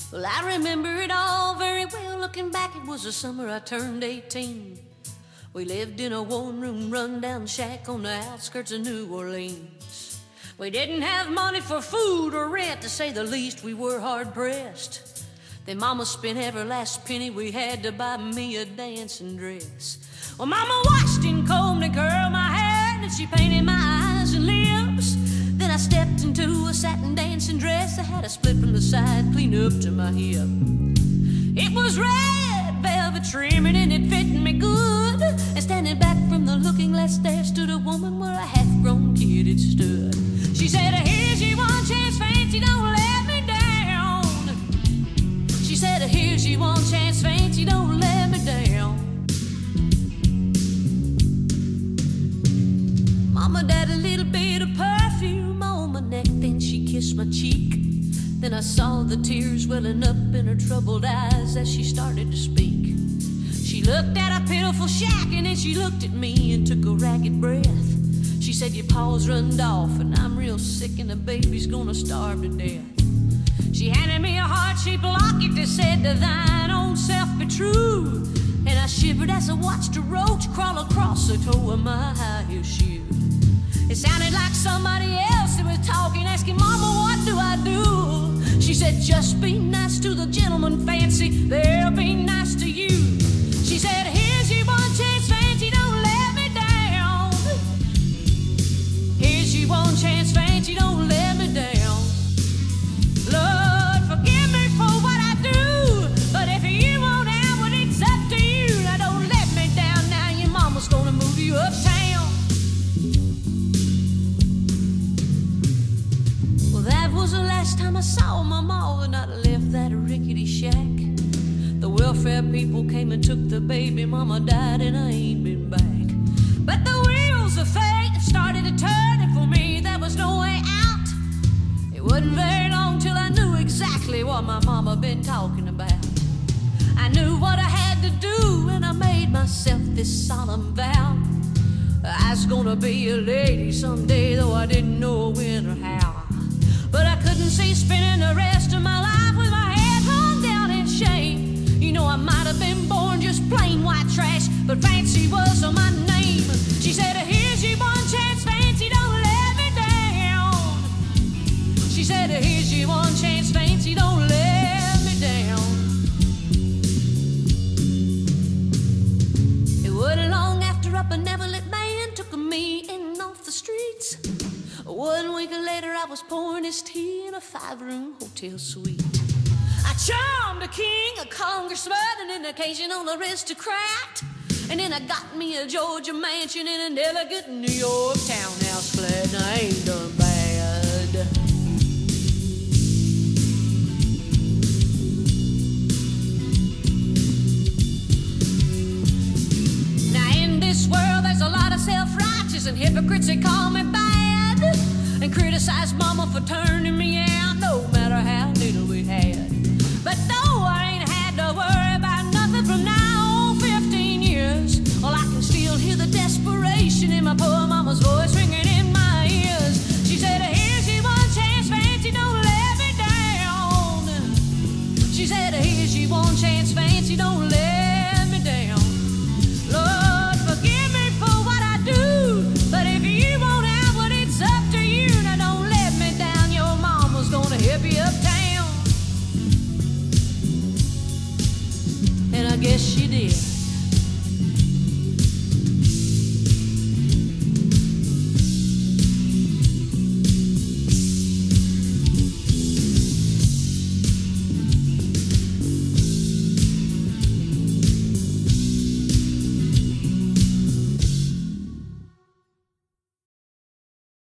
Well, I remember it all very well. Looking back, it was the summer I turned 18. We lived in a one-room run-down shack on the outskirts of New Orleans. We didn't have money for food or rent, to say the least. We were hard-pressed. Then Mama spent every last penny we had to buy me a dancing dress. Well, Mama washed and combed and curled my hair, and she painted my eyes and lips. Then I stepped into a satin dancing dress that had a split from the side clean up to my hip. It was red velvet trimming and it fit me good. And standing back from the looking glass there stood a woman where a half-grown kid had stood. She said, here's your one chance, fancy, don't let me down. She said, here's your one chance, fancy, don't let me down. Mama died a little bit of perfume on my neck, then she kissed my cheek. Then I saw the tears welling up in her troubled eyes as she started to speak. She looked at a pitiful shack and then she looked at me and took a ragged breath. She said, your paws runned off and I'm real sick and the baby's gonna starve to death. She handed me a heart-shaped locket that said, to thine own self be true. And I shivered as I watched a roach crawl across the toe of my high-heel shoe. It sounded like somebody else that was talking, asking, Mama, what do I do? She said, just be nice to the gentleman, fancy, they'll be nice to you. She said, here's your one chance, fancy, don't let me down. Here's your one chance, fancy, don't let me down. Lord, forgive me for what I do, but if you won't have what it's up to you. Now don't let me down, now your mama's gonna move you uptown. That was the last time I saw my ma, and I left that rickety shack. The welfare people came and took the baby, Mama died and I ain't been back. But the wheels of fate started to turn, and for me there was no way out. It wasn't very long till I knew exactly what my mama been talking about. I knew what I had to do, and I made myself this solemn vow. I was gonna be a lady someday, though I didn't know when or how. But I couldn't see spending the rest of my life with my head hung down in shame. You know, I might have been born just plain white trash, but fancy was my name. She said, here's your one chance, fancy, don't let me down. She said, here's your one chance, fancy, don't let me down. It wasn't long after a benevolent man took me in off the streets. 1 week later, I was pouring his tea in a 5-room hotel suite. I charmed a king, a congressman, and an occasional aristocrat. And then I got me a Georgia mansion in an elegant New York townhouse flat, and I ain't done bad. Now in this world, there's a lot of self-righteous and hypocrites that call me bad and criticize Mama for turning me out, no matter how little we had. But though I ain't had to worry about nothing from now on 15 years, well, I can still hear the desperation in my poor mama's voice ringing in my ears. She said, here's your one chance, fancy, don't let me down. She said, here's your one chance, fancy, don't let me down.